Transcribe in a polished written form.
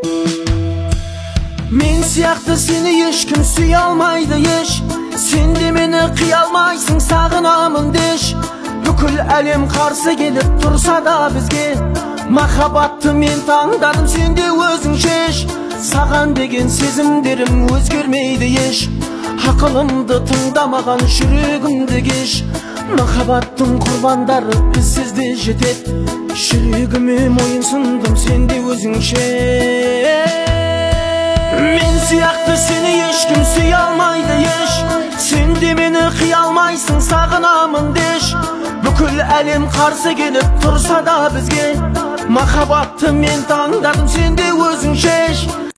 Мен сияқты сені ешкім сүйе алмайды еш. Сен де мені қия алмайсың, сағынамын деш. Бүкіл әлем қарсы келіп тұрса да бізге, махаббатты мен таңдадым, сен де өзің шеш. Саған деген сезімдерім өзгермейді еш. Ақылымды тыңдамаған жүрегімді кеш. Махаббаттың құрбандары ізсіз де жетеді. Жүрегіме мойынсындым, сен де өзің шеш. Мен сияқты сені ешкім сүйе алмайды еш. Сен де мені қия алмайсың, сағынамын деш. Бүкіл әлем қарсы келіп тұрса да бізге, махаббатты мен таңдадым, сен де өзің шеш.